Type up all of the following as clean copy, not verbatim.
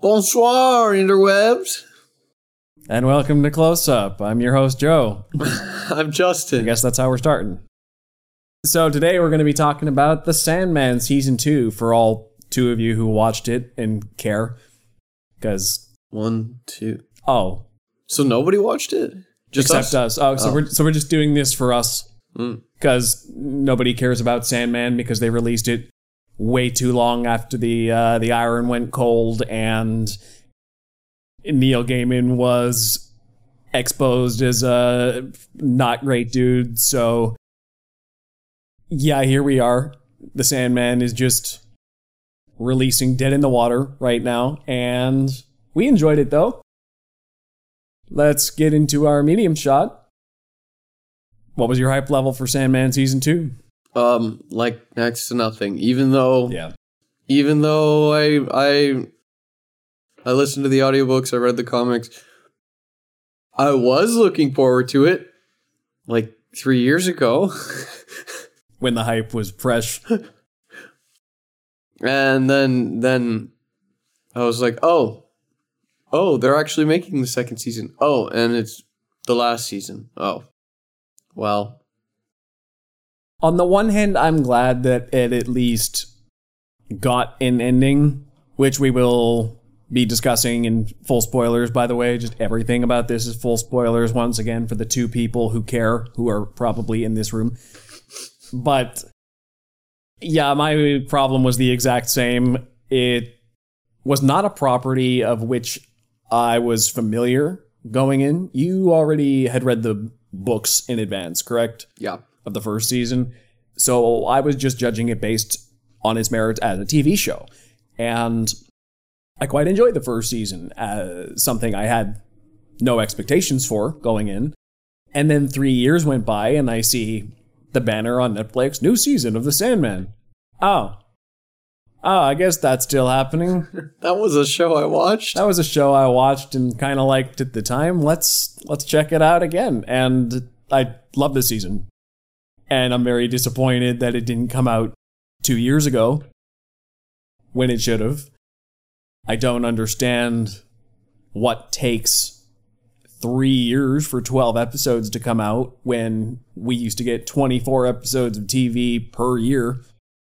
Bonsoir, interwebs. And welcome to Close Up. I'm your host, Joe. I'm Justin. I guess that's how we're starting. So today we're going to be talking about The Sandman Season 2 for all two of you who watched it and care. Because... 1, 2. Oh. So nobody watched it? Just except us. Oh, so we're just doing this for us. Because nobody cares about Sandman because they released it way too long after the iron went cold and Neil Gaiman was exposed as a not great dude. So yeah, here we are. The Sandman is just releasing dead in the water right now, and we enjoyed it though. Let's get into our medium shot. What was your hype level for Sandman Season 2? Like next to nothing. Even though I listened to the audiobooks, I read the comics. I was looking forward to it like 3 years ago. When the hype was fresh. And then I was like, oh, they're actually making the second season. Oh, and it's the last season. Oh, well. On the one hand, I'm glad that it at least got an ending, which we will be discussing in full spoilers, by the way. Just everything about this is full spoilers, once again, for the two people who care, who are probably in this room. But, yeah, my problem was the exact same. It was not a property of which I was familiar going in. You already had read the books in advance, correct? Yeah. Of the first season. So I was just judging it based on its merits as a TV show. And I quite enjoyed the first season as something I had no expectations for going in. And then 3 years went by and I see the banner on Netflix, new season of The Sandman. Oh, I guess that's still happening. That was a show I watched. That was a show I watched and kind of liked at the time. Let's check it out again. And I love this season. And I'm very disappointed that it didn't come out 2 years ago when it should have. I don't understand what takes 3 years for 12 episodes to come out when we used to get 24 episodes of TV per year.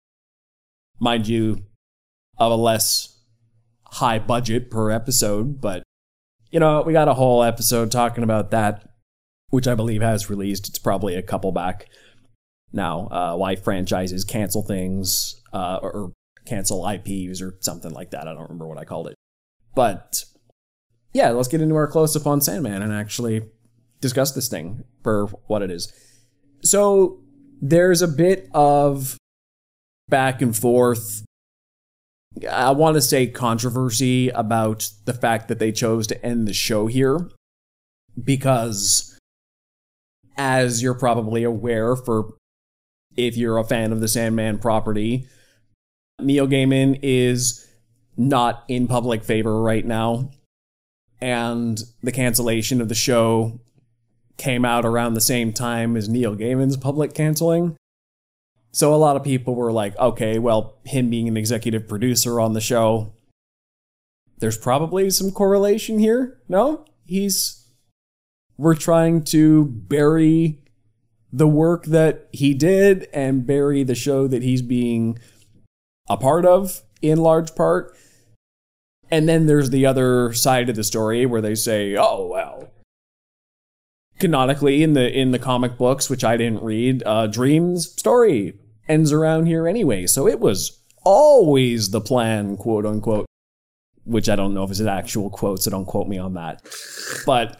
Mind you, of a less high budget per episode, but, you know, we got a whole episode talking about that, which I believe has released. It's probably a couple back now. Why franchises cancel things, or cancel IPs or something like that. I don't remember what I called it. But, yeah, let's get into our close-up on Sandman and actually discuss this thing for what it is. So, there's a bit of back and forth, I want to say controversy about the fact that they chose to end the show here, because as you're probably aware, if you're a fan of the Sandman property, Neil Gaiman is not in public favor right now, and the cancellation of the show came out around the same time as Neil Gaiman's public canceling. So a lot of people were like, okay, well, him being an executive producer on the show, there's probably some correlation here. No? We're trying to bury the work that he did and bury the show that he's being a part of, in large part. And then there's the other side of the story where they say, oh, well, canonically in the comic books, which I didn't read, Dream's story ends around here anyway. So it was always the plan, quote unquote, which I don't know if it's an actual quote, so don't quote me on that. But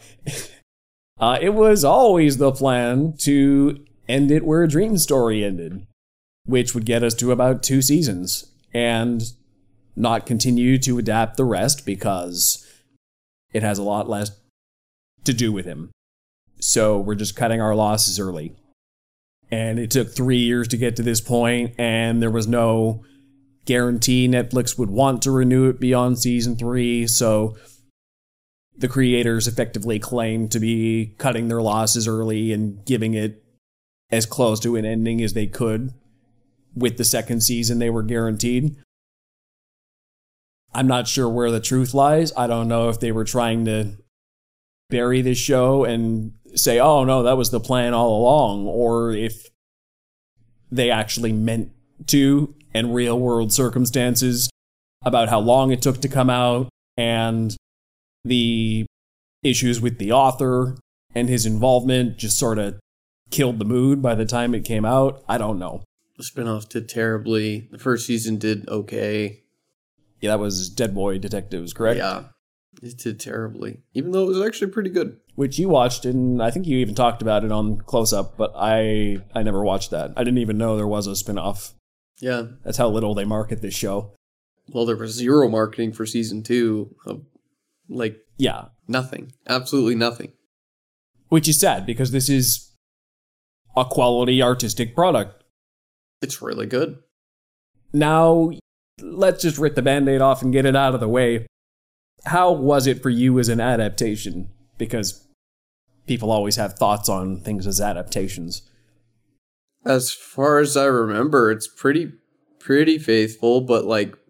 it was always the plan to end it where Dream's story ended, which would get us to about 2 seasons and not continue to adapt the rest because it has a lot less to do with him. So we're just cutting our losses early. And it took 3 years to get to this point, and there was no guarantee Netflix would want to renew it beyond season 3, so the creators effectively claimed to be cutting their losses early and giving it as close to an ending as they could with the second season they were guaranteed. I'm not sure where the truth lies. I don't know if they were trying to bury this show and say, oh no, that was the plan all along, or if they actually meant to, and real world circumstances about how long it took to come out and the issues with the author and his involvement just sort of killed the mood by the time it came out. I don't know. The spinoff did terribly. The first season did okay. Yeah, that was Dead Boy Detectives, correct? Yeah, it did terribly. Even though it was actually pretty good. Which you watched, and I think you even talked about it on Close Up, but I never watched that. I didn't even know there was a spinoff. Yeah. That's how little they market this show. Well, there was zero marketing for season 2. Yeah. Nothing. Absolutely nothing. Which is sad, because this is a quality artistic product. It's really good. Now, let's just rip the Band-Aid off and get it out of the way. How was it for you as an adaptation? Because people always have thoughts on things as adaptations. As far as I remember, it's pretty faithful, but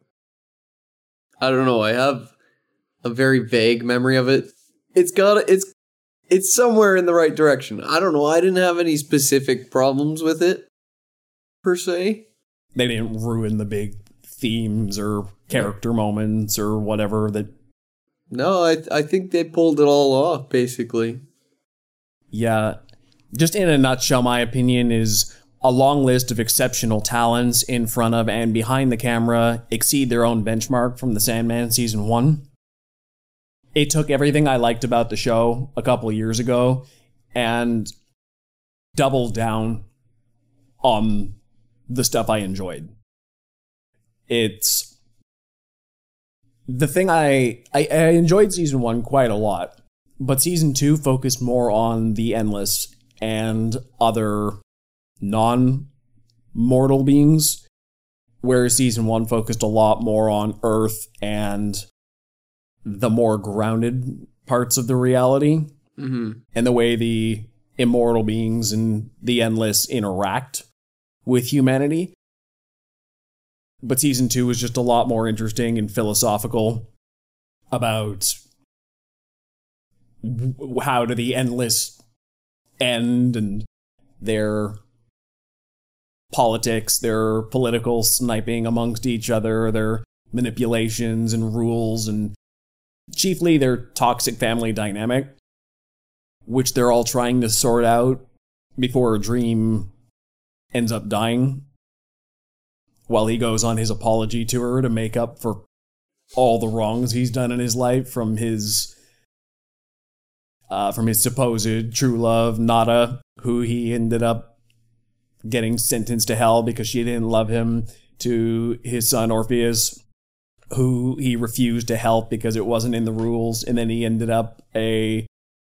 I don't know, I have a very vague memory of it. It's somewhere in the right direction. I don't know, I didn't have any specific problems with it, per se. They didn't ruin the big themes or character moments or whatever that... No, I think they pulled it all off, basically. Yeah. Just in a nutshell, my opinion is a long list of exceptional talents in front of and behind the camera exceed their own benchmark from The Sandman Season 1. It took everything I liked about the show a couple of years ago and doubled down on the stuff I enjoyed. It's... The thing I enjoyed Season 1 quite a lot, but Season 2 focused more on the Endless and other non-mortal beings, whereas Season 1 focused a lot more on Earth and the more grounded parts of the reality, and the way the immortal beings and the Endless interact with humanity. But Season 2 was just a lot more interesting and philosophical about how do the Endless end and their politics, their political sniping amongst each other, their manipulations and rules, and chiefly their toxic family dynamic, which they're all trying to sort out before Dream ends up dying, while he goes on his apology tour to make up for all the wrongs he's done in his life from his supposed true love, Nada, who he ended up getting sentenced to hell because she didn't love him, to his son Orpheus, who he refused to help because it wasn't in the rules, and then he ended up a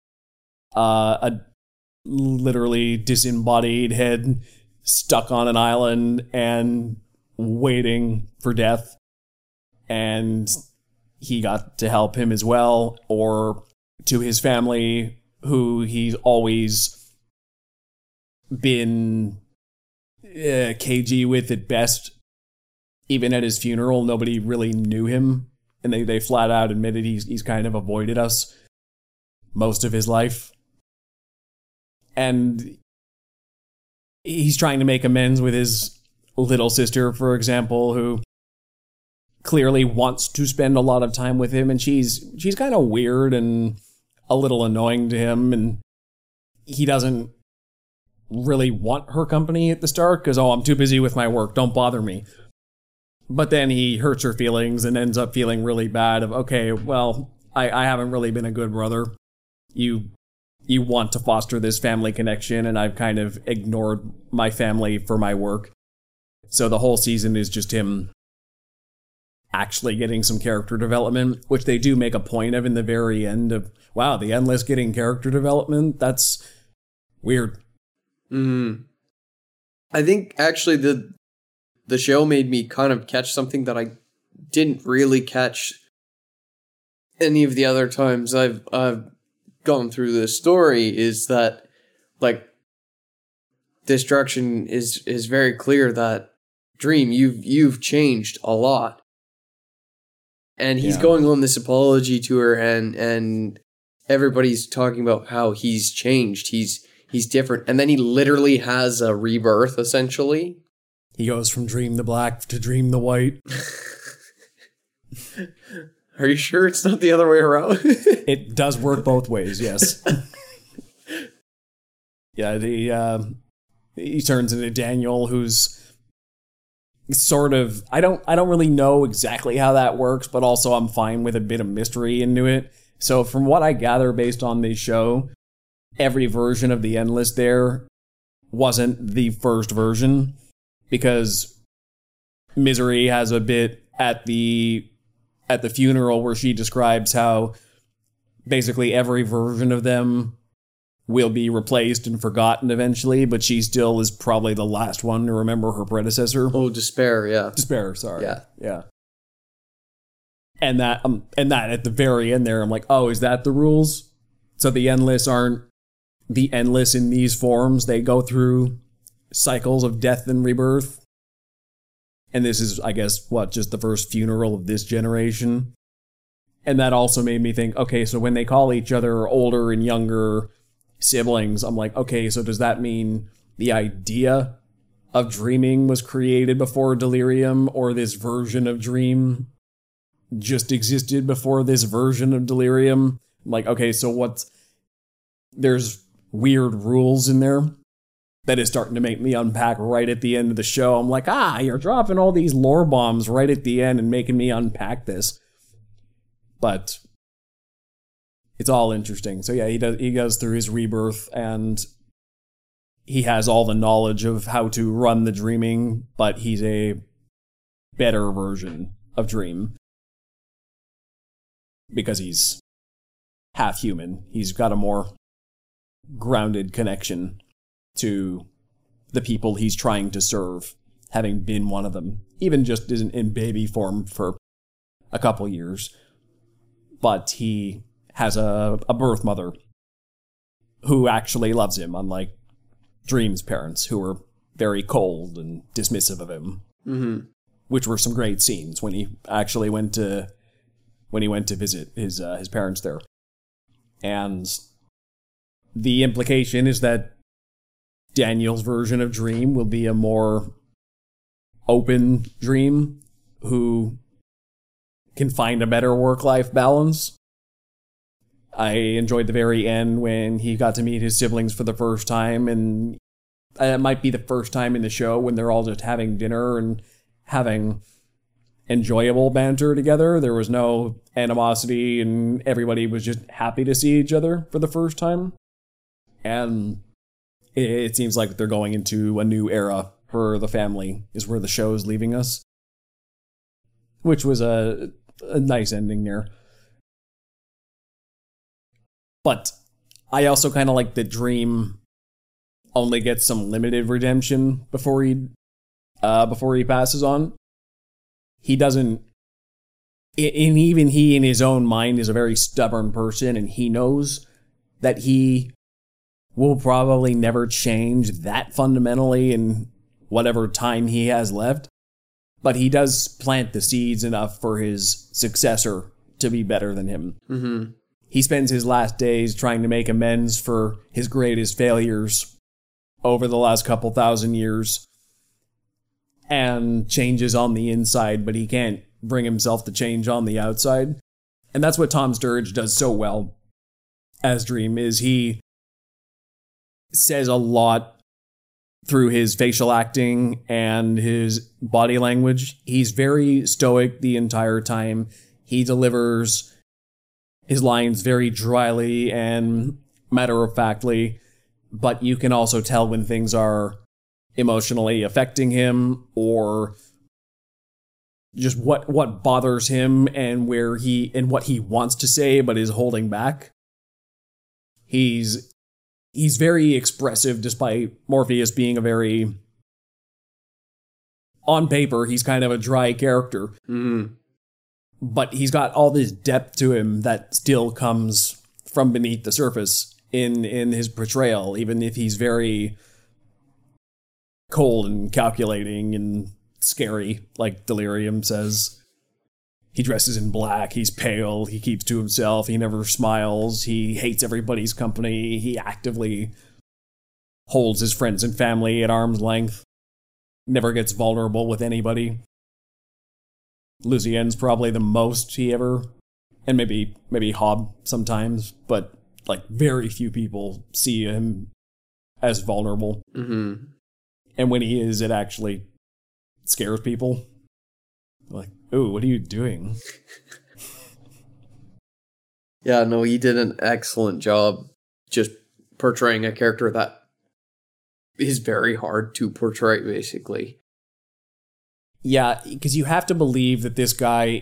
literally disembodied head stuck on an island and waiting for death, and he got to help him as well, or to his family, who he's always been cagey with at best. Even at his funeral, nobody really knew him, and they flat out admitted he's kind of avoided us most of his life. And he's trying to make amends with his little sister, for example, who clearly wants to spend a lot of time with him, and she's kind of weird and a little annoying to him, and he doesn't really want her company at the start because, I'm too busy with my work, don't bother me. But then he hurts her feelings and ends up feeling really bad of, okay, well, I haven't really been a good brother. You want to foster this family connection, and I've kind of ignored my family for my work. So the whole season is just him actually getting some character development, which they do make a point of in the very end of, wow, the Endless getting character development? That's weird. I think actually the show made me kind of catch something that I didn't really catch any of the other times I've gone through this story, is that Destruction is very clear that Dream, you've changed a lot. And he's Yeah. going on this apology tour, and everybody's talking about how he's changed. He's different. And then he literally has a rebirth, essentially. He goes from Dream the Black to Dream the White. Are you sure it's not the other way around? It does work both ways, yes. Yeah, he turns into Daniel, who's sort of, I don't really know exactly how that works, but also I'm fine with a bit of mystery into it. So from what I gather based on this show, every version of the Endless there wasn't the first version, because Misery has a bit at the funeral where she describes how basically every version of them will be replaced and forgotten eventually, but she still is probably the last one to remember her predecessor. Oh, Despair, yeah. Despair, sorry. Yeah. Yeah. And that at the very end there, I'm like, oh, is that the rules? So the Endless aren't the Endless in these forms. They go through cycles of death and rebirth. And this is, I guess, just the first funeral of this generation. And that also made me think, okay, so when they call each other older and younger siblings, I'm like, okay, so does that mean the idea of dreaming was created before Delirium, or this version of Dream just existed before this version of Delirium? I'm like, okay, so there's weird rules in there that is starting to make me unpack right at the end of the show. I'm like, you're dropping all these lore bombs right at the end and making me unpack this. But it's all interesting. So yeah, he goes through his rebirth, and he has all the knowledge of how to run the dreaming, but he's a better version of Dream. Because he's half human. He's got a more grounded connection to the people he's trying to serve, having been one of them, even just in baby form for a couple years. But he has a birth mother who actually loves him, unlike Dream's parents, who were very cold and dismissive of him. Mm-hmm. Which were some great scenes when he actually went to visit his parents there. And the implication is that Daniel's version of Dream will be a more open Dream who can find a better work-life balance. I enjoyed the very end when he got to meet his siblings for the first time, and it might be the first time in the show when they're all just having dinner and having enjoyable banter together. There was no animosity, and everybody was just happy to see each other for the first time. And it seems like they're going into a new era for the family, is where the show is leaving us. Which was a nice ending there. But I also kind of like that Dream only gets some limited redemption before he passes on. He doesn't, and even he in his own mind is a very stubborn person, and he knows that he will probably never change that fundamentally in whatever time he has left. But he does plant the seeds enough for his successor to be better than him. Mm-hmm. He spends his last days trying to make amends for his greatest failures over the last couple thousand years, and changes on the inside, but he can't bring himself to change on the outside. And that's what Tom Sturridge does so well as Dream, is he says a lot through his facial acting and his body language. He's very stoic the entire time. He delivers his lines very dryly and matter-of-factly, but you can also tell when things are emotionally affecting him, or just what bothers him and what he wants to say but is holding back. He's very expressive, despite Morpheus being on paper, he's kind of a dry character. Mm-hmm. But he's got all this depth to him that still comes from beneath the surface in his portrayal, even if he's very cold and calculating and scary, like Delirium says. He dresses in black, he's pale, he keeps to himself, he never smiles, he hates everybody's company, he actively holds his friends and family at arm's length, never gets vulnerable with anybody. Lucien's probably the most he ever, and maybe Hobb sometimes, but like very few people see him as vulnerable. Mm-hmm. And when he is, it actually scares people. Like, ooh, what are you doing? Yeah, no, he did an excellent job just portraying a character that is very hard to portray, basically. Yeah, because you have to believe that this guy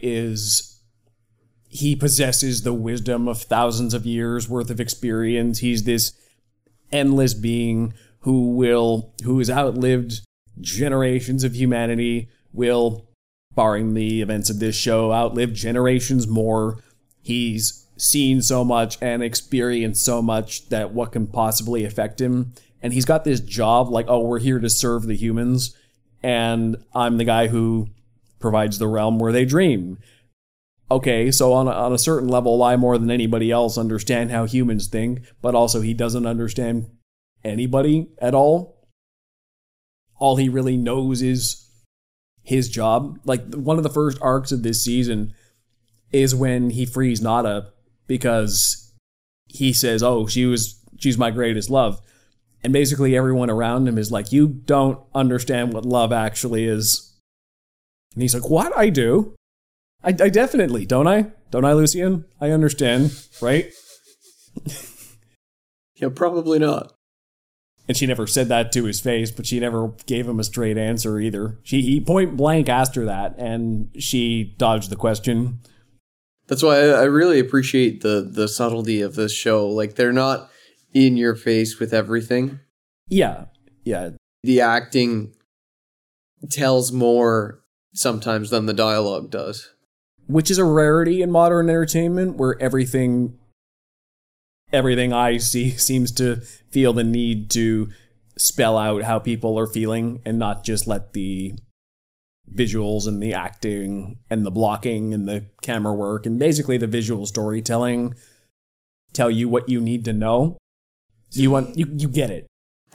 he possesses the wisdom of thousands of years worth of experience. He's this endless being who has outlived generations of humanity, will, barring the events of this show, outlive generations more. He's seen so much and experienced so much that what can possibly affect him. And he's got this job like, oh, we're here to serve the humans, and I'm the guy who provides the realm where they dream. Okay, so on a certain level, I more than anybody else understand how humans think, but also he doesn't understand anybody at all. All he really knows is his job. Like, one of the first arcs of this season is when he frees Nada because he says, oh, she's my greatest love. And basically everyone around him is like, you don't understand what love actually is. And he's like, what? I do. I definitely, don't I? Don't I, Lucien? I understand, right? Yeah, probably not. And she never said that to his face, but she never gave him a straight answer either. He point blank asked her that, and she dodged the question. That's why I really appreciate the subtlety of this show. Like, they're not in your face with everything. Yeah. The acting tells more sometimes than the dialogue does. Which is a rarity in modern entertainment, where everything I see seems to feel the need to spell out how people are feeling and not just let the visuals and the acting and the blocking and the camera work and basically the visual storytelling tell you what you need to know. You get it.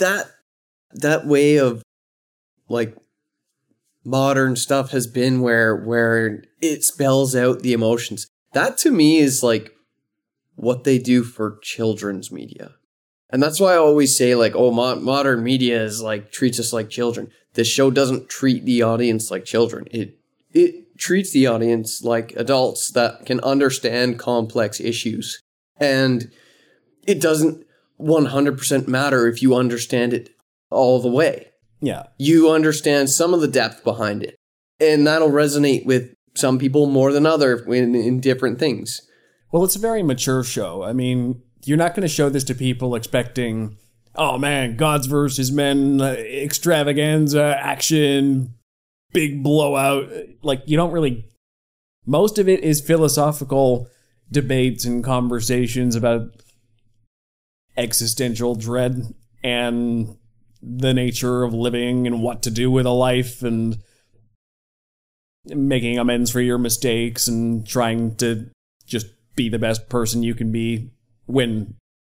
That way of, like, modern stuff has been where it spells out the emotions. That to me is like what they do for children's media. And that's why I always say, like, oh, modern media is like treats us like children. This show doesn't treat the audience like children. It treats the audience like adults that can understand complex issues. And it doesn't 100% matter if you understand it all the way. Yeah. You understand some of the depth behind it. And that'll resonate with some people more than others in different things. Well, it's a very mature show. I mean, you're not going to show this to people expecting, oh man, gods versus men, extravaganza, action, big blowout. Like, you don't really... Most of it is philosophical debates and conversations about existential dread and the nature of living and what to do with a life and making amends for your mistakes and trying to just be the best person you can be when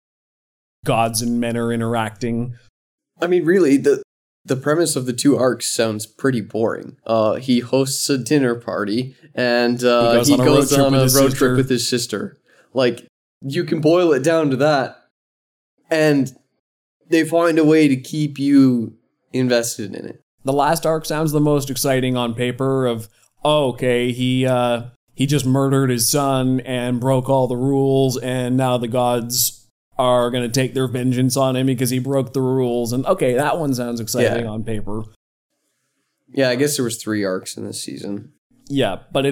gods and men are interacting. I mean, really, the premise of the two arcs sounds pretty boring. He hosts a dinner party and he goes on a road trip with his sister. Like, you can boil it down to that. And they find a way to keep you invested in it. The last arc sounds the most exciting on paper of, oh, okay, he just murdered his son and broke all the rules, and now the gods are going to take their vengeance on him because he broke the rules. And okay, that one sounds exciting on paper. Yeah, I guess there was 3 arcs in this season. Yeah, but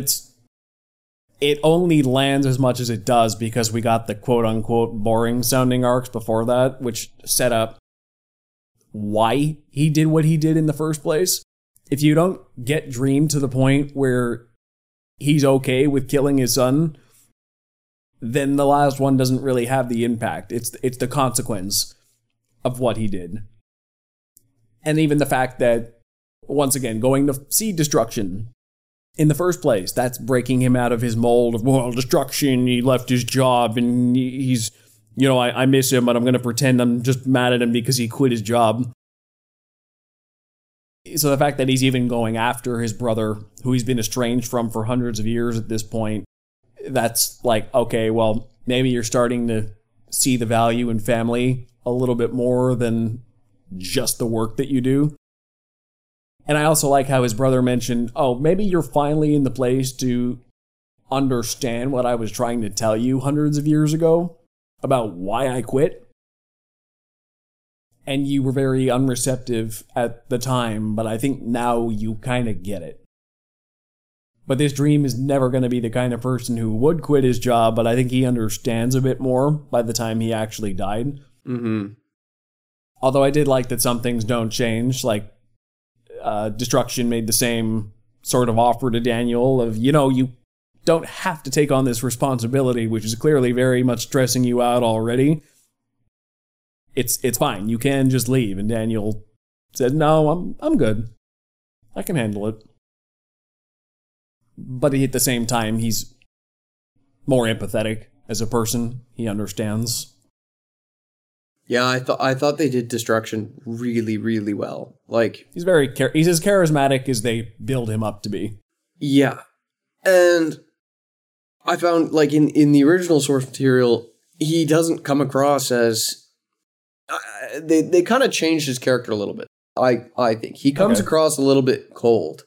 it only lands as much as it does because we got the quote-unquote boring-sounding arcs before that, which set up why he did what he did in the first place. If you don't get Dream to the point where he's okay with killing his son, then the last one doesn't really have the impact. It's the consequence of what he did. And even the fact that, once again, going to see destruction in the first place. That's breaking him out of his mold of, well, destruction. He left his job and he's, I miss him, but I'm going to pretend I'm just mad at him because he quit his job. So the fact that he's even going after his brother, who he's been estranged from for hundreds of years at this point, that's like, okay, well, maybe you're starting to see the value in family a little bit more than just the work that you do. And I also like how his brother mentioned, oh, maybe you're finally in the place to understand what I was trying to tell you hundreds of years ago about why I quit. And you were very unreceptive at the time, but I think now you kind of get it. But this Dream is never going to be the kind of person who would quit his job, but I think he understands a bit more by the time he actually died. Mm-hmm. Although I did like that some things don't change, like Destruction made the same sort of offer to Daniel of, you don't have to take on this responsibility, which is clearly very much stressing you out already. It's fine. You can just leave. And Daniel said, no, I'm good. I can handle it. But at the same time, he's more empathetic as a person. He understands. Yeah, I thought they did Destruction really, really well. Like, he's as charismatic as they build him up to be. Yeah. And I found, like, in the original source material, he doesn't come across as... They kind of changed his character a little bit, I think. He comes across a little bit cold.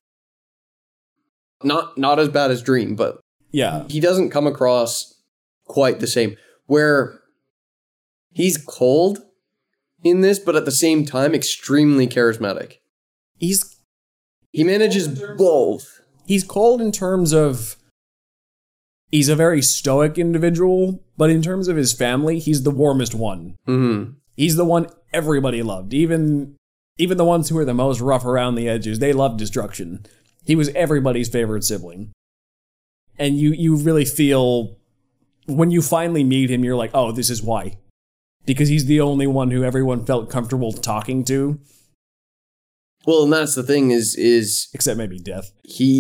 Not as bad as Dream, but yeah, he doesn't come across quite the same. Where he's cold in this, but at the same time, extremely charismatic. He manages both. He's cold in terms of... He's a very stoic individual, but in terms of his family, he's the warmest one. Mm-hmm. He's the one everybody loved. Even the ones who were the most rough around the edges, they loved Destruction. He was everybody's favorite sibling. And you really feel... When you finally meet him, you're like, oh, this is why. Because he's the only one who everyone felt comfortable talking to. Well, and that's the thing is except maybe Death.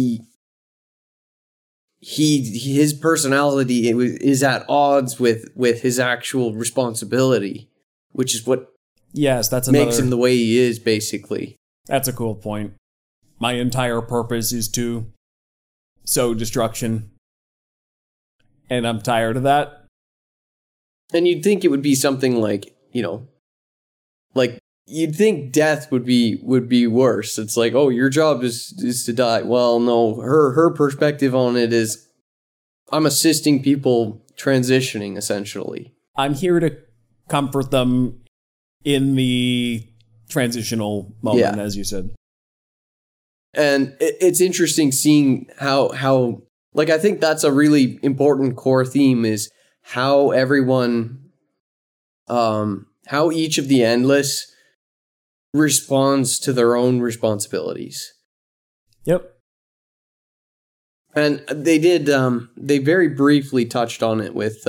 His personality is at odds with his actual responsibility, which is what makes him the way he is, basically. That's a cool point. My entire purpose is to sow destruction. And I'm tired of that. And you'd think it would be something like, like you'd think Death would be worse. It's like, oh, your job is to die. Well, no, her perspective on it is, I'm assisting people transitioning, essentially. I'm here to comfort them in the transitional moment, as you said. And it's interesting seeing how like, I think that's a really important core theme is how everyone, how each of the Endless responds to their own responsibilities. Yep. And they did, they very briefly touched on it with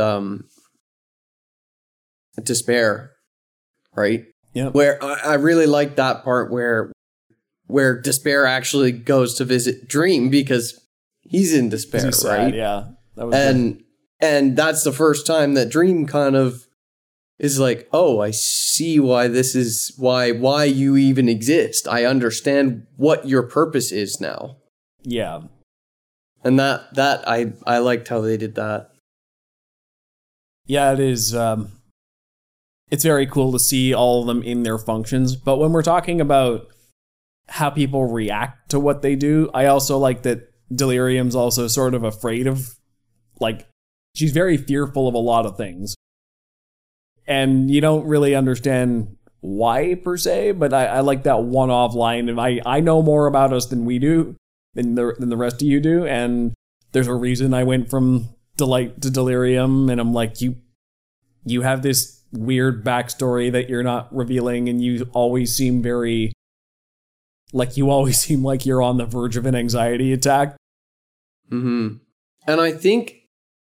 Despair, right? Yeah. Where I really like that part where Despair actually goes to visit Dream because he's in despair, he's right? Sad, yeah. That was and that's the first time that Dream kind of is like, oh, I see why this is why you even exist. I understand what your purpose is now. Yeah. And that I liked how they did that. Yeah, it is. It's very cool to see all of them in their functions. But when we're talking about how people react to what they do, I also like that Delirium's also sort of afraid of, like, she's very fearful of a lot of things. And you don't really understand why, per se, but I like that one-off line. And I know more about us than we do, than the rest of you do, and there's a reason I went from Delight to Delirium, and I'm like, you have this weird backstory that you're not revealing, and you always seem like you're on the verge of an anxiety attack. Mm-hmm. And I think,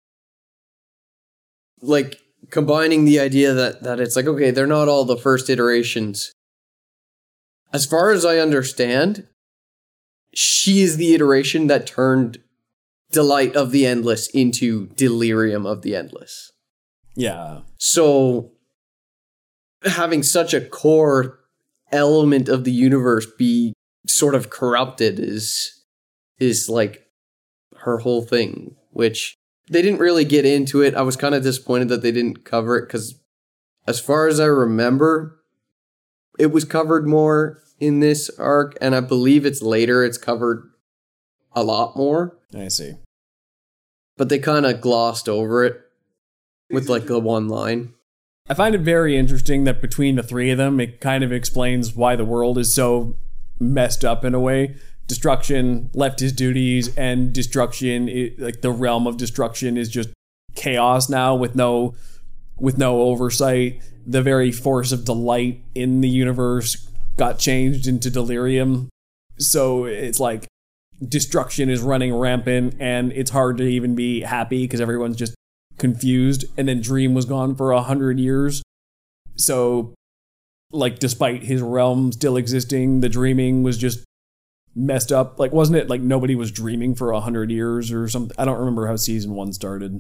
like, combining the idea that it's like, okay, they're not all the first iterations. As far as I understand, she is the iteration that turned Delight of the Endless into Delirium of the Endless. Yeah. So having such a core element of the universe be sort of corrupted is like her whole thing, which they didn't really get into it. I was kind of disappointed that they didn't cover it because as far as I remember, it was covered more in this arc, and I believe it's covered a lot more. I see. But they kind of glossed over it with like the one line. I find it very interesting that between the three of them, it kind of explains why the world is so messed up in a way. Destruction left his duties, and Destruction, like the realm of Destruction, is just chaos now with no oversight. The very force of Delight in the universe got changed into Delirium. So it's like Destruction is running rampant, and it's hard to even be happy because everyone's just confused. And then Dream was gone for 100 years. So, like, despite his realm still existing, the dreaming was just messed up. Like, wasn't it like nobody was dreaming for 100 years or something? I don't remember how season 1 started.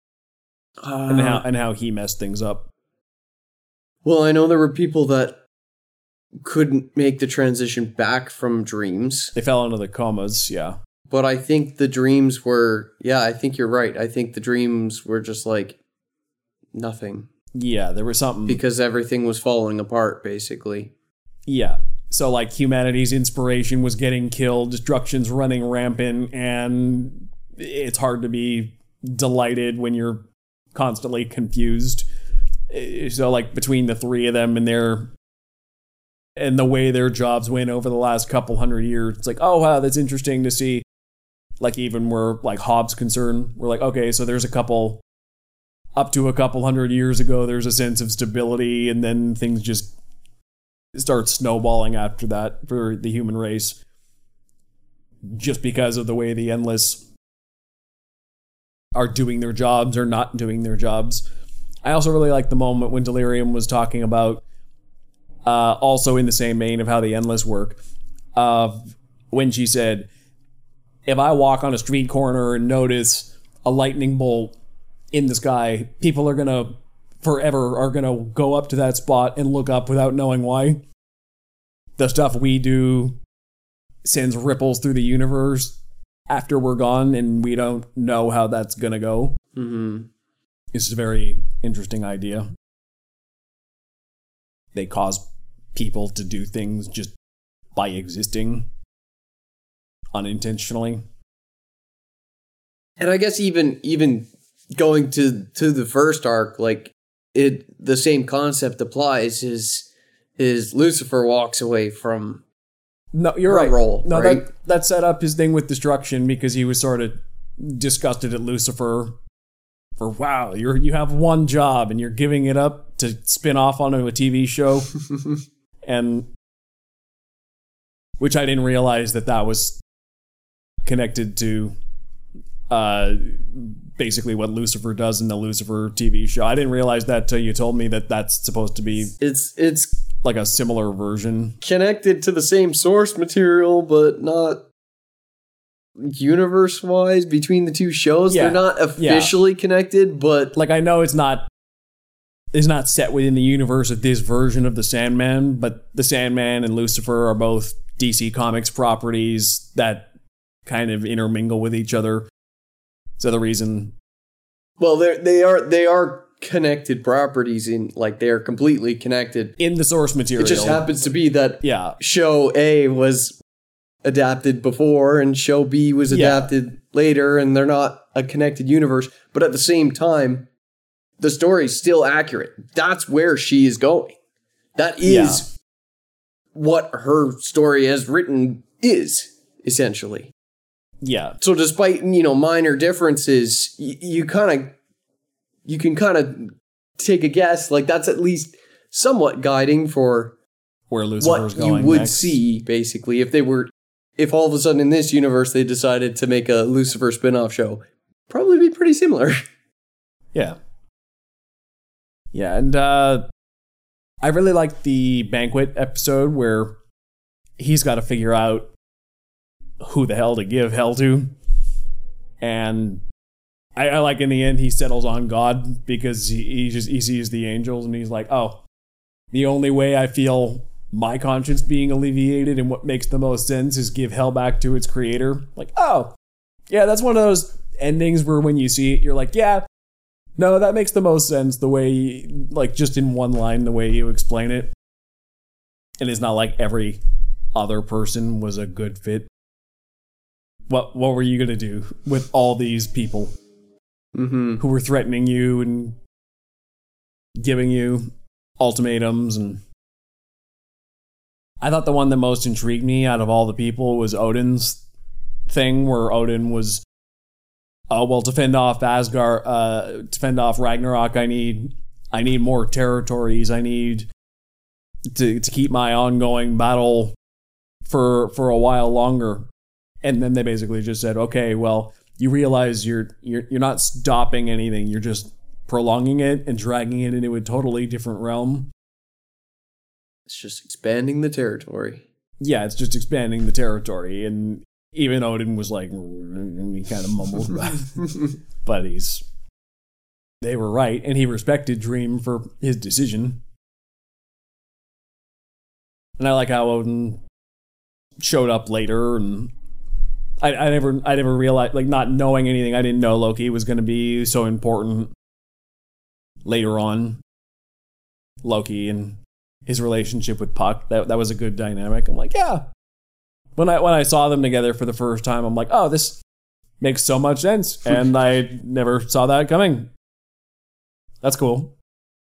And how he messed things up. Well, I know there were people that couldn't make the transition back from dreams. They fell into the comas, yeah. But I think the dreams were... Yeah, I think you're right. I think the dreams were just like nothing. Yeah, there was something... Because everything was falling apart, basically. Yeah. So, like, humanity's inspiration was getting killed, Destruction's running rampant, and it's hard to be delighted when you're constantly confused. So, like, between the three of them and the way their jobs went over the last couple hundred years, it's like, oh, wow, that's interesting to see. Like, even where, like, Hobbs' concerned, we're like, okay, so there's up to a couple hundred years ago, there's a sense of stability, and then things just start snowballing after that for the human race. Just because of the way the Endless are doing their jobs or not doing their jobs. I also really like the moment when Delirium was talking about, also in the same vein of how the Endless work, when she said, if I walk on a street corner and notice a lightning bolt in the sky, people are going to go up to that spot and look up without knowing why. The stuff we do sends ripples through the universe after we're gone, and we don't know how that's going to go. Mm-hmm. It's a very interesting idea. They cause people to do things just by existing unintentionally. And I guess even going to the first arc, like the same concept applies is Lucifer walks away from no, you're right. Role, no, right? that set up his thing with Destruction because he was sort of disgusted at Lucifer for, wow, you have one job and you're giving it up to spin off onto a TV show. And which I didn't realize that was connected to basically what Lucifer does in the Lucifer TV show. I didn't realize that till you told me that that's supposed to be it's like a similar version. Connected to the same source material, but not universe-wise between the two shows. Yeah. They're not officially connected, but... Like, I know it's not set within the universe of this version of the Sandman, but the Sandman and Lucifer are both DC Comics properties that kind of intermingle with each other. So the reason... Well, they are connected properties in, like, they are completely connected. In the source material. It just happens to be that yeah. show A was adapted before and show B was adapted later, and they're not a connected universe. But at the same time, the story's still accurate. That's where she is going. That is what her story as written is, essentially. Yeah. So despite, minor differences, you can kind of take a guess. Like, that's at least somewhat guiding for where Lucifer's what going you would next. see, basically, if all of a sudden in this universe they decided to make a Lucifer spin-off show. Probably be pretty similar. Yeah. Yeah, and I really like the banquet episode where he's got to figure out who the hell to give hell to. And I like in the end he settles on God because he sees the angels and he's like, oh, the only way I feel my conscience being alleviated and what makes the most sense is give hell back to its creator. Like, oh, yeah, that's one of those endings where when you see it, you're like, yeah, no, that makes the most sense the way, like, just in one line, the way you explain it. And it's not like every other person was a good fit. What were you going to do with all these people who were threatening you and giving you ultimatums? And I thought the one that most intrigued me out of all the people was Odin's thing, where Odin was, oh, well, to fend off Asgard, to fend off Ragnarok, I need more territories. I need to keep my ongoing battle for a while longer. And then they basically just said, okay, well, you realize you're not stopping anything. You're just prolonging it and dragging it into a totally different realm. It's just expanding the territory. Yeah, it's just expanding the territory. And even Odin was like, and he kind of mumbled about it. But they were right, and he respected Dream for his decision. And I like how Odin showed up later, and I never realized, like, not knowing anything, I didn't know Loki was going to be so important later on. Loki and his relationship with Puck, that was a good dynamic. I'm like, yeah. When I saw them together for the first time, I'm like, oh, this makes so much sense. And I never saw that coming. That's cool.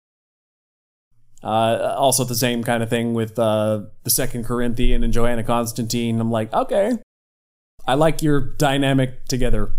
Also the same kind of thing with the second Corinthian and Joanna Constantine. I'm like, okay, I like your dynamic together.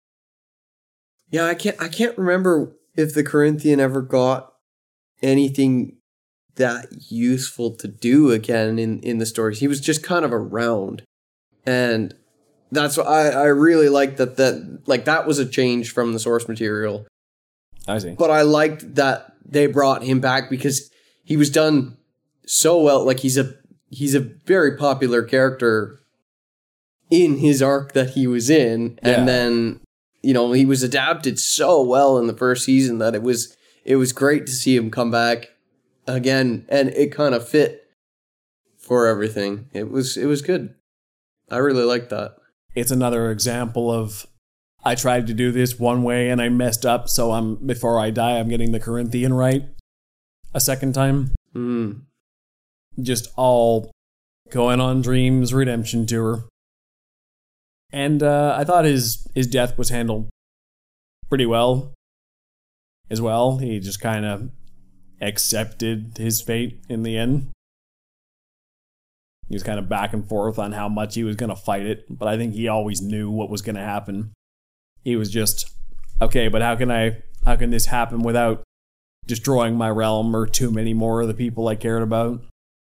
Yeah, I can't remember if the Corinthian ever got anything that useful to do again in the stories. He was just kind of around. And that's what I really liked that was a change from the source material. I see. But I liked that they brought him back because he was done so well. Like, he's a very popular character in his arc that he was in. Yeah. And then, he was adapted so well in the first season that it was great to see him come back again, and it kind of fit for everything. It was good. I really liked that. It's another example of, I tried to do this one way and I messed up, so before I die, I'm getting the Corinthian right a second time. Just all going on Dream's redemption tour. And I thought his death was handled pretty well as well. He just kind of accepted his fate in the end. He was kind of back and forth on how much he was going to fight it, but I think he always knew what was going to happen. He was just, okay, but how can this happen without destroying my realm or too many more of the people I cared about?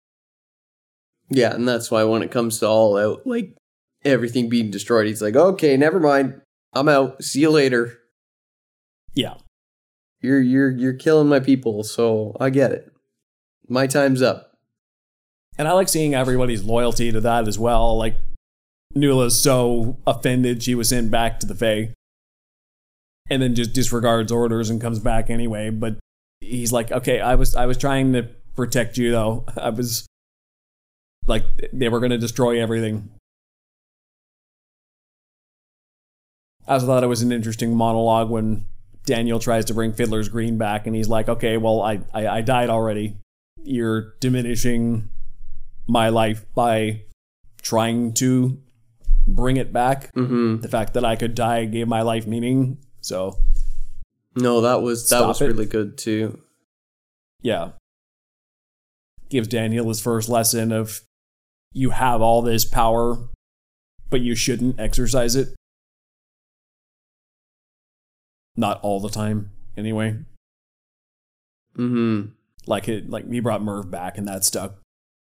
Yeah, and that's why when it comes to All Out, like, everything being destroyed, he's like, okay, never mind. I'm out. See you later. Yeah. You're killing my people, so I get it. My time's up. And I like seeing everybody's loyalty to that as well. Like, Nula's so offended she was sent back to the Fae. And then just disregards orders and comes back anyway. But he's like, okay, I was trying to protect you, though. I was like, they were going to destroy everything. I also thought it was an interesting monologue when Daniel tries to bring Fiddler's Green back, and he's like, okay, well, I died already. You're diminishing my life by trying to bring it back. Mm-hmm. The fact that I could die gave my life meaning, so... No, that was really good, too. Yeah. Gives Daniel his first lesson of, you have all this power, but you shouldn't exercise it. Not all the time, anyway. Mm-hmm. Like he brought Merv back and that stuck.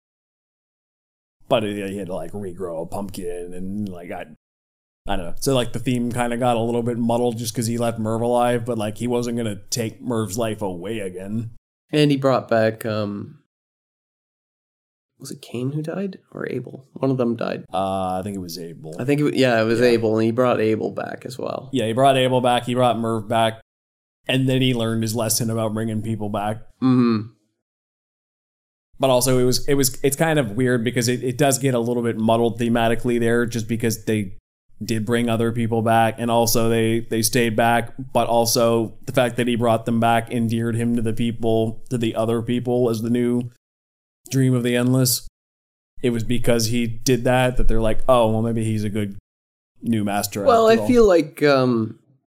But he had to like regrow a pumpkin and like I don't know. So like the theme kind of got a little bit muddled just because he left Merv alive, but like he wasn't gonna take Merv's life away again. And he brought back Was it Cain who died or Abel? One of them died. I think it was Abel. I think it was Abel, and he brought Abel back as well. Yeah, he brought Abel back. He brought Merv back, and then he learned his lesson about bringing people back. Mm-hmm. But also, it's kind of weird because it does get a little bit muddled thematically there, just because they did bring other people back, and also they stayed back, but also the fact that he brought them back endeared him to the other people as the new Dream of the Endless. It was because he did that they're like, oh, well, maybe he's a good new master. Well, I feel like it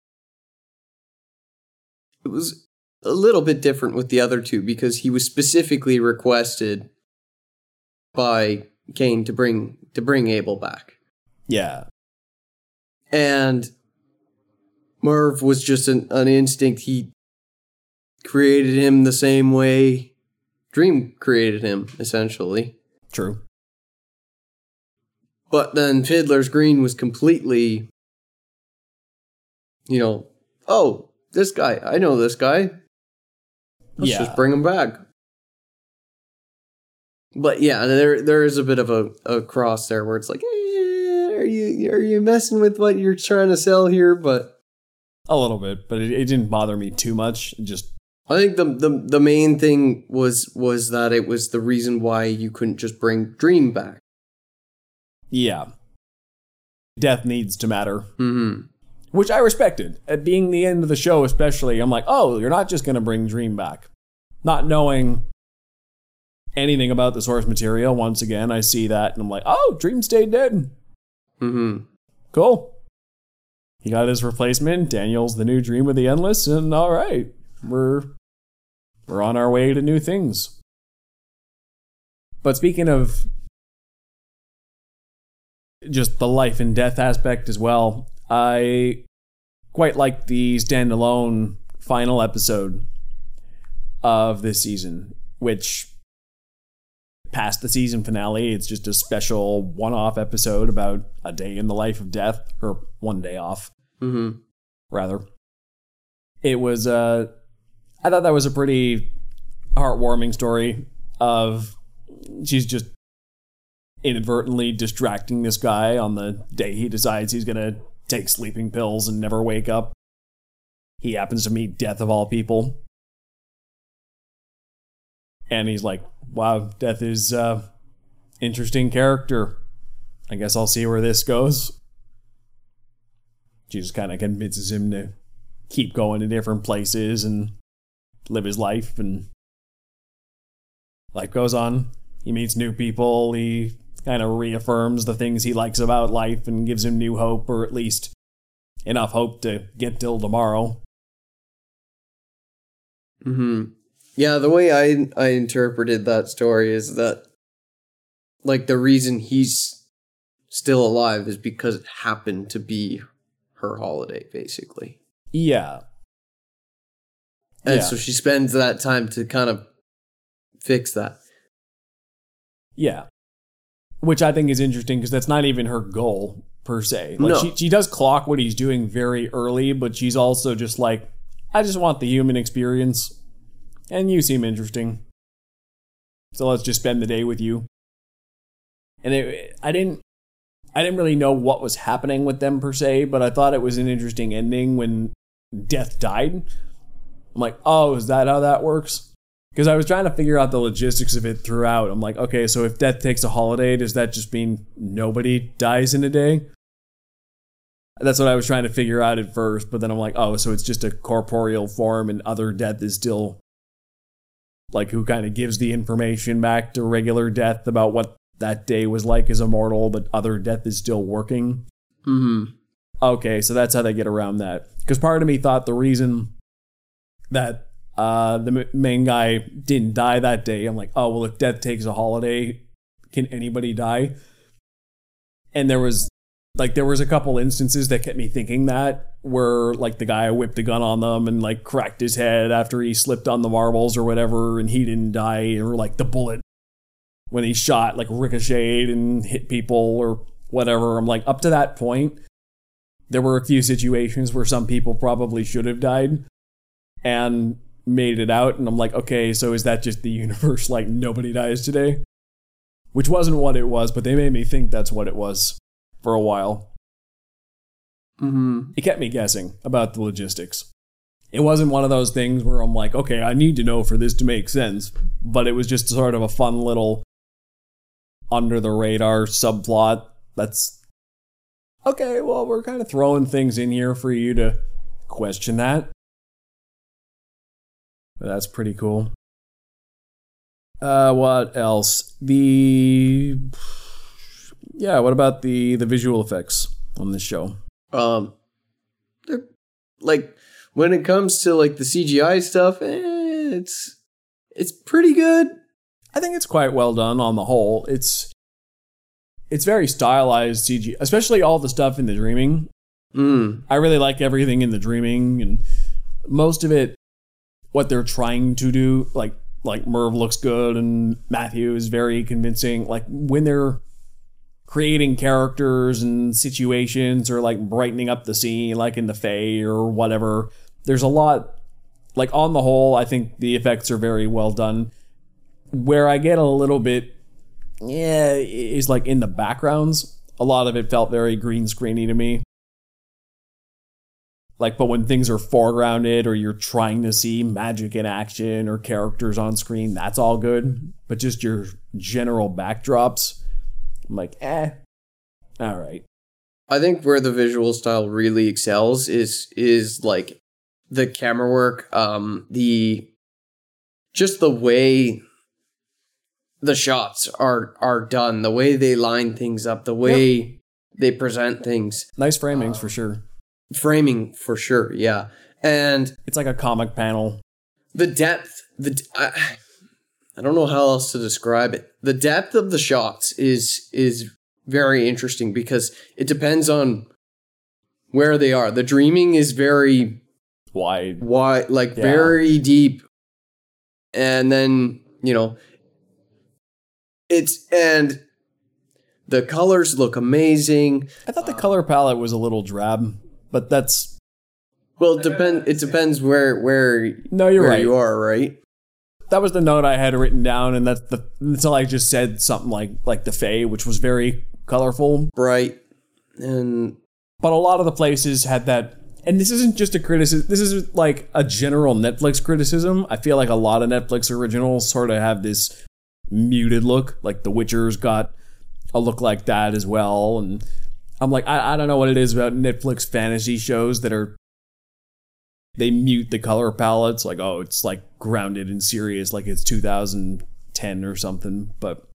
was a little bit different with the other two because he was specifically requested by Cain to bring Abel back. Yeah. And Merv was just an instinct. He created him the same way Dream created him, essentially. True. But then Fiddler's Green was completely, oh, this guy, I know this guy. Let's just bring him back. But yeah, there is a bit of a cross there where it's like, are you messing with what you're trying to sell here? But a little bit, but it didn't bother me too much. I think the main thing was that it was the reason why you couldn't just bring Dream back. Yeah. Death needs to matter. Mm-hmm. Which I respected. At being the end of the show especially, I'm like, oh, you're not just going to bring Dream back. Not knowing anything about the source material, once again, I see that, and I'm like, oh, Dream stayed dead. Mm-hmm. Cool. He got his replacement. Daniel's the new Dream of the Endless, and all right. We're on our way to new things. But speaking of just the life and death aspect as well, I quite like the standalone final episode of this season, which past the season finale, it's just a special one-off episode about a day in the life of Death, or one day off, rather. It was I thought that was a pretty heartwarming story of she's just inadvertently distracting this guy on the day he decides he's going to take sleeping pills and never wake up. He happens to meet Death of all people. And he's like, wow, Death is interesting character. I guess I'll see where this goes. She just kind of convinces him to keep going to different places and live his life, and life goes on. He meets new people. He kind of reaffirms the things he likes about life and gives him new hope, or at least enough hope to get till tomorrow. Mm-hmm. Yeah, the way I interpreted that story is that, like, the reason he's still alive is because it happened to be her holiday, basically. Yeah. And so she spends that time to kind of fix that. Yeah. Which I think is interesting because that's not even her goal, per se. Like, no. She does clock what he's doing very early, but she's also just like, I just want the human experience. And you seem interesting. So let's just spend the day with you. And I didn't really know what was happening with them, per se, but I thought it was an interesting ending when Death died. I'm like, oh, is that how that works? Because I was trying to figure out the logistics of it throughout. I'm like, okay, so if Death takes a holiday, does that just mean nobody dies in a day? That's what I was trying to figure out at first, but then I'm like, oh, so it's just a corporeal form and other Death is still, like, who kind of gives the information back to regular Death about what that day was like as a mortal, but other Death is still working? Mm-hmm. Okay, so that's how they get around that. Because part of me thought the reason that the main guy didn't die that day, I'm like, oh, well, if Death takes a holiday, can anybody die? And there was a couple instances that kept me thinking that, where, like, the guy whipped a gun on them and, like, cracked his head after he slipped on the marbles or whatever, and he didn't die, or, like, the bullet when he shot, like, ricocheted and hit people or whatever. I'm like, up to that point, there were a few situations where some people probably should have died and made it out, and I'm like, okay, so is that just the universe, like, nobody dies today? which wasn't what it was, but they made me think that's what it was for a while. Mm-hmm. It kept me guessing about the logistics. It wasn't one of those things where I'm like, okay, I need to know for this to make sense, but it was just sort of a fun little under the radar subplot that's okay, well, we're kind of throwing things in here for you to question that. But that's pretty cool. What else? What about the visual effects on this show? They're like, when it comes to like the CGI stuff, it's pretty good. I think it's quite well done on the whole. It's very stylized CG, especially all the stuff in the Dreaming. I really like everything in the Dreaming, and most of it, what they're trying to do, like Merv looks good and Matthew is very convincing. Like when they're creating characters and situations or like brightening up the scene, like in the Fae or whatever, there's a lot, like on the whole, I think the effects are very well done. Where I get a little bit, is like in the backgrounds. A lot of it felt very green screeny to me. Like, but when things are foregrounded or you're trying to see magic in action or characters on screen, that's all good. But just your general backdrops, I'm like, all right. I think where the visual style really excels is like the camera work, the way the shots are done, the way they line things up, the way they present things. Nice framings for sure. Framing for sure, yeah. And it's like a comic panel. The depth, I don't know how else to describe it. The depth of the shots is very interesting because it depends on where they are. The Dreaming is very wide, like very deep. And then, and the colors look amazing. I thought the color palette was a little drab, but that's... Well, it depends where no, you're right. You are, right? That was the note I had written down, and that's all I just said, something like the Fae, which was very colorful. Right. But a lot of the places had that, and this isn't just a criticism, this is like a general Netflix criticism. I feel like a lot of Netflix originals sort of have this muted look, like The Witcher's got a look like that as well, and I'm like, I don't know what it is about Netflix fantasy shows that they mute the color palettes, like, oh, it's like grounded and serious, like it's 2010 or something, but...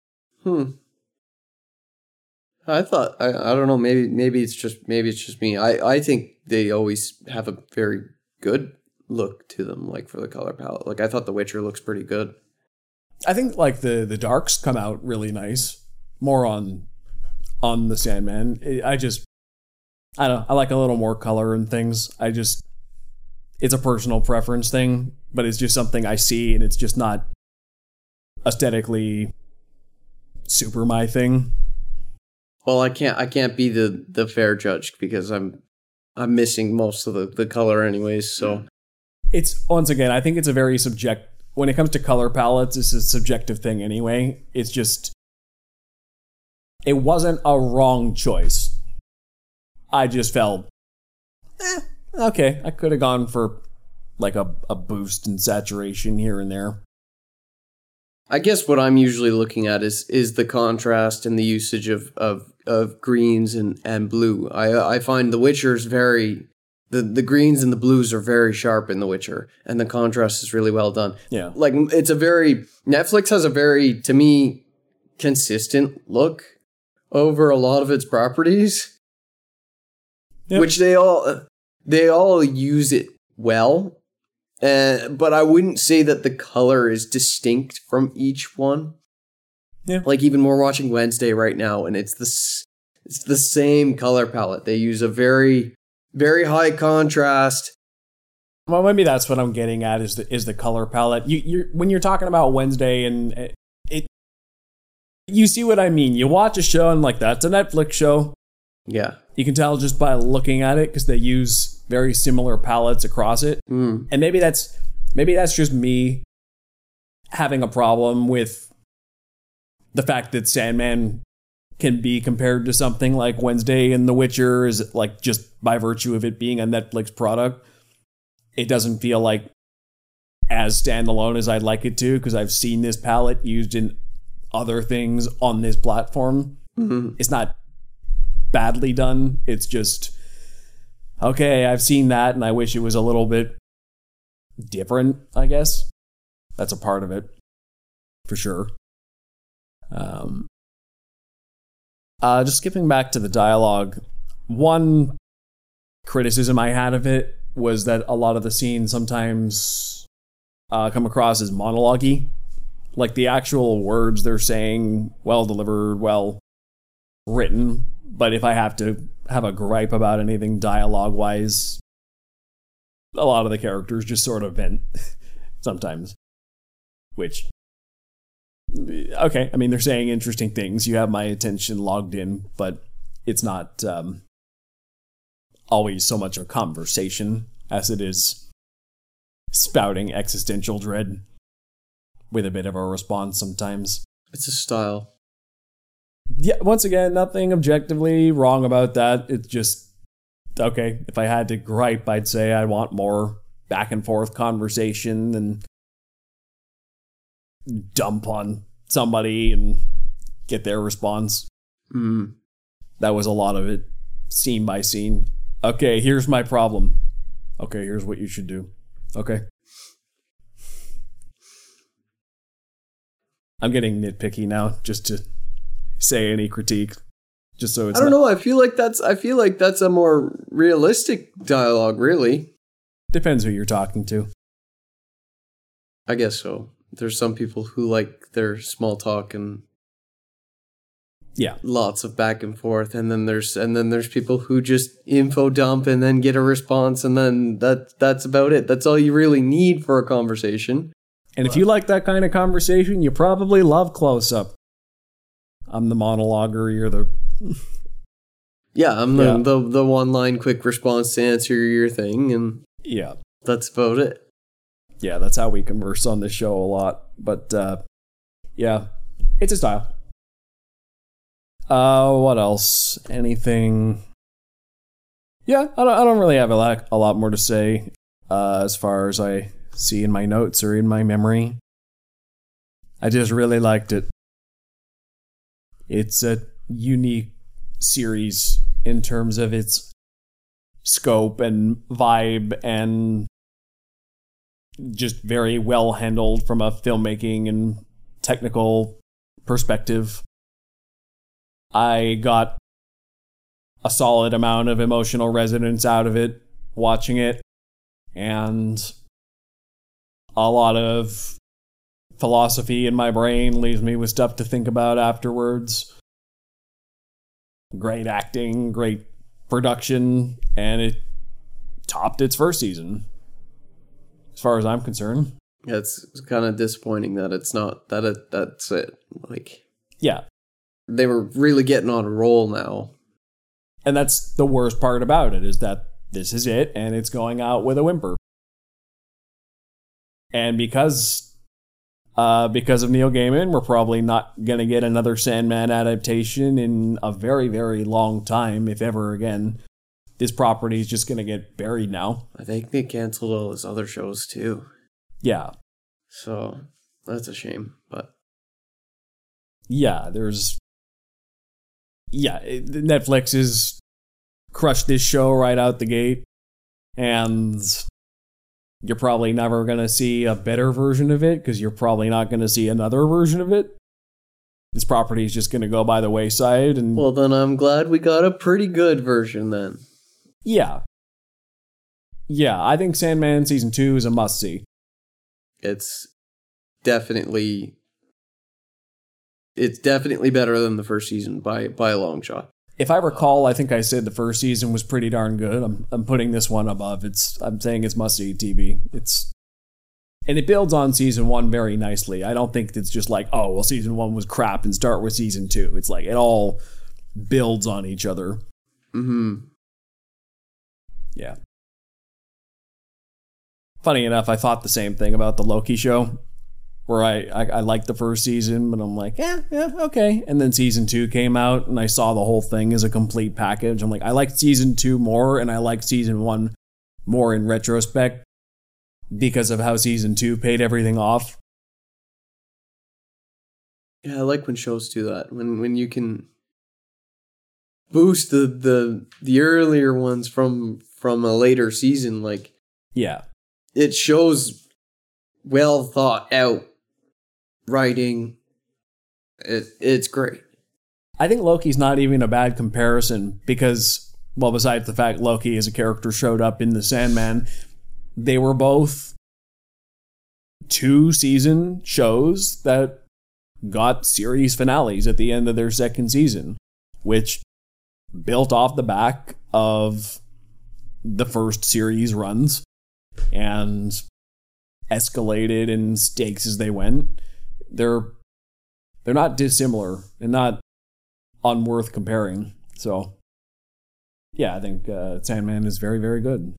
I thought, I don't know, maybe it's just me. I think they always have a very good look to them, like for the color palette. Like I thought The Witcher looks pretty good. I think like the darks come out really nice, more on the Sandman. I don't know, I like a little more color and things. It's a personal preference thing, but it's just something I see, and it's just not aesthetically super my thing. Well, I can't be the fair judge because I'm missing most of the color anyways, so it's, once again, I think it's a very when it comes to color palettes, it's a subjective thing anyway. It's just, it wasn't a wrong choice. I just felt, okay, I could have gone for like a boost in saturation here and there. I guess what I'm usually looking at is the contrast and the usage of greens and blue. I find The Witcher's very... The greens and the blues are very sharp in The Witcher, and the contrast is really well done. Yeah. Like, Netflix has a very, to me, consistent look over a lot of its properties. Yep. Which they all use it well. But I wouldn't say that the color is distinct from each one. Yeah. Like even we're watching Wednesday right now, and it's the same color palette. They use a very, very high contrast. Well, maybe that's what I'm getting at is the color palette. When you're talking about Wednesday, and you see what I mean. You watch a show and like, that's a Netflix show. Yeah. You can tell just by looking at it because they use very similar palettes across it. And maybe that's just me having a problem with the fact that Sandman can be compared to something like Wednesday and The Witcher is like just by virtue of it being a Netflix product. It doesn't feel like as standalone as I'd like it to, because I've seen this palette used in other things on this platform. Mm-hmm. It's not badly done. It's just, okay, I've seen that and I wish it was a little bit different, I guess. That's a part of it, for sure. Just skipping back to the dialogue, one criticism I had of it was that a lot of the scenes sometimes come across as monologue-y. Like the actual words they're saying, well delivered, well written. But if I have to have a gripe about anything dialogue-wise, a lot of the characters just sort of vent sometimes. Which, okay, I mean, they're saying interesting things. You have my attention logged in, but it's not always so much a conversation as it is spouting existential dread with a bit of a response sometimes. It's a style. Yeah, once again, nothing objectively wrong about that. It's just, okay, if I had to gripe, I'd say I want more back and forth conversation and dump on somebody and get their response. Mm. That was a lot of it, scene by scene. Okay, here's my problem. Okay, here's what you should do. Okay. I'm getting nitpicky now, just to say any critique, just so it's. I don't know. I feel like that's a more realistic dialogue. Really, depends who you're talking to. I guess so. There's some people who like their small talk and yeah, lots of back and forth, and then there's people who just info dump and then get a response, and then that's about it. That's all you really need for a conversation. And if you like that kind of conversation, you probably love Close Up. I'm the monologuer, you're the... Yeah, I'm the one-line quick response to answer your thing, and yeah, that's about it. Yeah, that's how we converse on this show a lot. But, yeah, it's a style. What else? Anything... Yeah, I don't really have a lot more to say as far as I see in my notes or in my memory. I just really liked it. It's a unique series in terms of its scope and vibe, and just very well handled from a filmmaking and technical perspective. I got a solid amount of emotional resonance out of it watching it, and a lot of philosophy in my brain leaves me with stuff to think about afterwards. Great acting, great production, and it topped its first season, as far as I'm concerned. Yeah, it's kind of disappointing that it's not that's it. Like, yeah, they were really getting on a roll now, and that's the worst part about it, is that this is it, and it's going out with a whimper. And because of Neil Gaiman, we're probably not going to get another Sandman adaptation in a very, very long time, if ever again. This property is just going to get buried now. I think they canceled all his other shows too. Yeah. So that's a shame, but yeah, Netflix has crushed this show right out the gate, and you're probably never going to see a better version of it, because you're probably not going to see another version of it. This property is just going to go by the wayside. And well, then I'm glad we got a pretty good version then. Yeah. Yeah, I think Sandman Season 2 is a must-see. It's definitely better than the first season by a long shot. If I recall, I think I said the first season was pretty darn good. I'm putting this one above. I'm saying it's must-see TV. And it builds on season 1 very nicely. I don't think it's just like, oh, well, season 1 was crap and start with season 2. It's like it all builds on each other. Mm-hmm. Yeah. Funny enough, I thought the same thing about the Loki show. where I liked the first season, but I'm like, yeah, okay. And then season 2 came out, and I saw the whole thing as a complete package. I'm like, I liked season 2 more, and I liked season 1 more in retrospect because of how season 2 paid everything off. Yeah, I like when shows do that. When you can boost the earlier ones from a later season, like, Yeah. it shows well thought out writing. It's great. I think Loki's not even a bad comparison because, well, besides the fact Loki as a character showed up in The Sandman, they were both 2-season shows that got series finales at the end of their second season, which built off the back of the first series runs and escalated in stakes as they went. They're not dissimilar and not unworth comparing. So, yeah, I think Sandman is very, very good.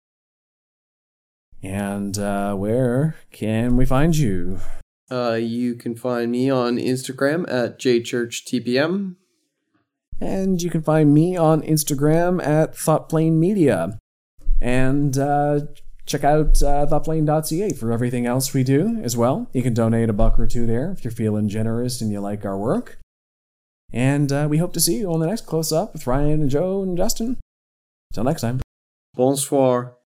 And where can we find you? You can find me on Instagram at jchurchtpm. And you can find me on Instagram at thoughtplanemedia. And check out thoughtplane.ca for everything else we do as well. You can donate $1 or $2 there if you're feeling generous and you like our work. And we hope to see you on the next Close Up with Ryan and Joe and Justin. Till next time. Bonsoir.